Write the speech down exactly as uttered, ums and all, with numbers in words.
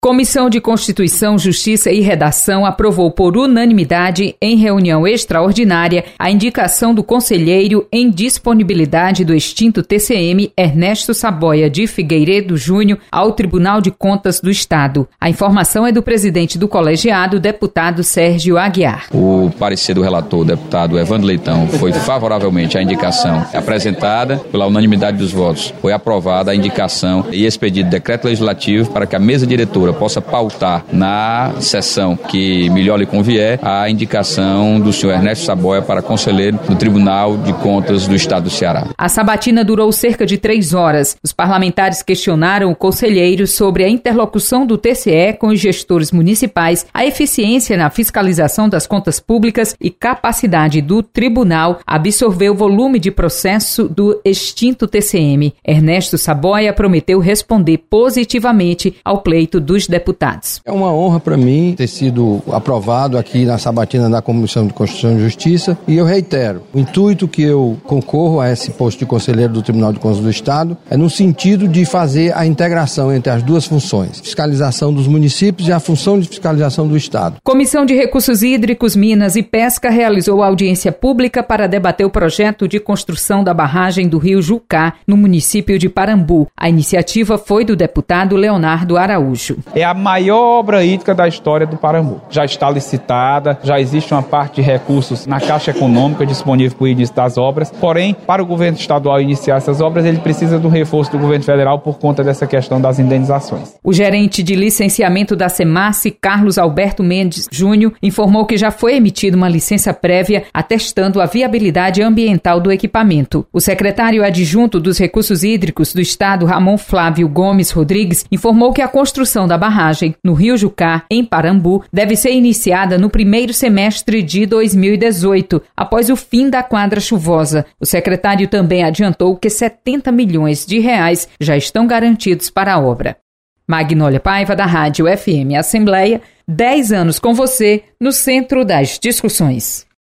Comissão de Constituição, Justiça e Redação aprovou por unanimidade, em reunião extraordinária, a indicação do conselheiro em disponibilidade do extinto T C M Ernesto Saboia de Figueiredo Júnior ao Tribunal de Contas do Estado. A informação é do presidente do colegiado, deputado Sérgio Aguiar. O parecer do relator, o deputado Evandro Leitão, foi favoravelmente à indicação apresentada. Pela unanimidade dos votos, foi aprovada a indicação e expedido decreto legislativo para que a mesa diretora possa pautar na sessão que melhor lhe convier a indicação do senhor Ernesto Saboia para conselheiro do Tribunal de Contas do Estado do Ceará. A sabatina durou cerca de três horas. Os parlamentares questionaram o conselheiro sobre a interlocução do T C E com os gestores municipais, a eficiência na fiscalização das contas públicas e capacidade do tribunal absorver o volume de processo do extinto T C M. Ernesto Saboia prometeu responder positivamente ao pleito dos deputados. É uma honra para mim ter sido aprovado aqui na sabatina da Comissão de Constituição e Justiça e eu reitero, o intuito que eu concorro a esse posto de conselheiro do Tribunal de Contas do Estado é no sentido de fazer a integração entre as duas funções, fiscalização dos municípios e a função de fiscalização do Estado. Comissão de Recursos Hídricos, Minas e Pesca realizou audiência pública para debater o projeto de construção da barragem do Rio Jucá, no município de Parambu. A iniciativa foi do deputado Leonardo Araújo. É a maior obra hídrica da história do Parambu. Já está licitada, já existe uma parte de recursos na Caixa Econômica disponível para o início das obras. Porém, para o governo estadual iniciar essas obras, ele precisa do reforço do governo federal por conta dessa questão das indenizações. O gerente de licenciamento da SEMASSE, Carlos Alberto Mendes Júnior, informou que já foi emitida uma licença prévia atestando a viabilidade ambiental do equipamento. O secretário adjunto dos Recursos Hídricos do Estado, Ramon Flávio Gomes Rodrigues, informou que a construção da barragem no Rio Jucá, em Parambu, deve ser iniciada no primeiro semestre de dois mil e dezoito, após o fim da quadra chuvosa. O secretário também adiantou que setenta milhões de reais já estão garantidos para a obra. Magnólia Paiva, da Rádio F M Assembleia, dez anos com você no centro das discussões.